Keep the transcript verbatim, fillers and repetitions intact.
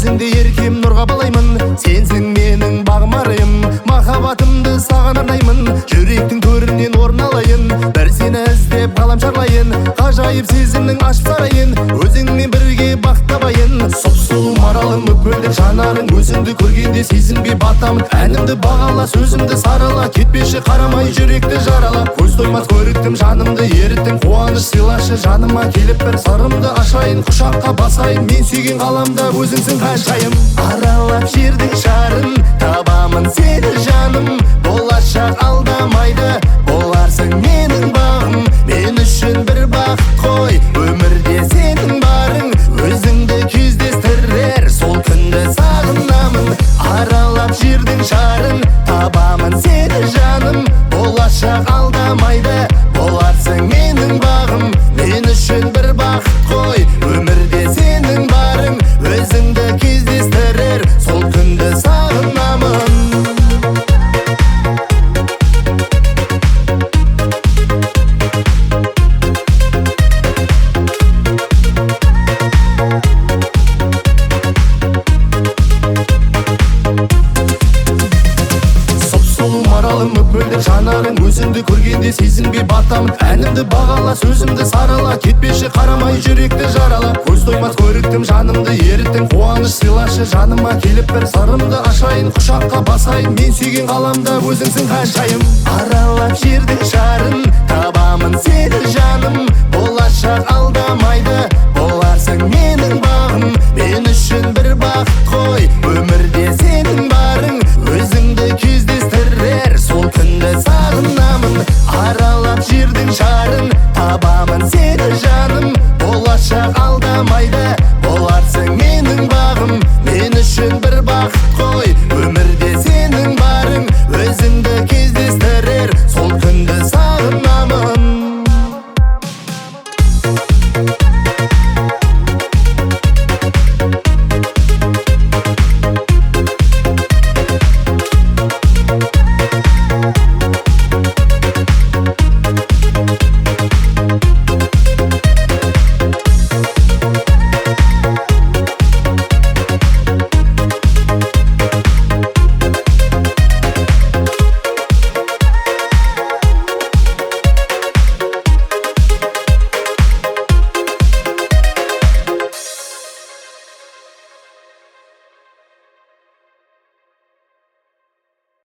өзіңді еркем нұрға балаймын. Сенсің менің бағым арайым, махаббатымды саған арнаймын. Жүректің төрінен орын алайын, бір сені іздеп ғалам шарлайын. Ғажайып сезімнің ашып сарайын, өзіңмен бірге бақыт табайын. Сұп-сұлу маралым мөп-мөлдір жанарың, өзіңді көргенде сезінбей батамын. Әнімді бағала, сөзімді сарала, кетпеші қарамай жүректі жарала. Көз тоймас көріктім, жанымды еріттің, қуаныш сыйлашы жаныма келіп бір сырымды ашайын. Құшаққа басайын, мен сүйген ғаламда өзіңсің ғажайым. Аралап жердің шарын, табамын сені жаным. Болашақ алдамайды, боларсың менің бағым. Мен үшін бір бақыт қой, өмірде сенің барың. Өзіңді кездестірер, сол күнді сағынамын. Аралап жердің шарын, табамын сені жаным. Болашақ алдамайды, боларсың менің бағым. Мен үшін бір бақыт қой, өмірде сенің барың. Өзіңді кездестірер, сол күнді сағынамын. Мөп-мөлдір жанарың, өзіңді көргенде сезінбей батамын. Әнімді бағала, сөзімді сарала, кетпеші қарамай жүректі жарала. Көз тоймас көріктім, жанымды еріттің, қуаныш сыйлашы жаныма келіп бір сырымды ашайын. Құшаққа басайын, мен сүйген ғаламда өзіңсің ғажайым. Аралап жердің шарын, табамын сені жаным.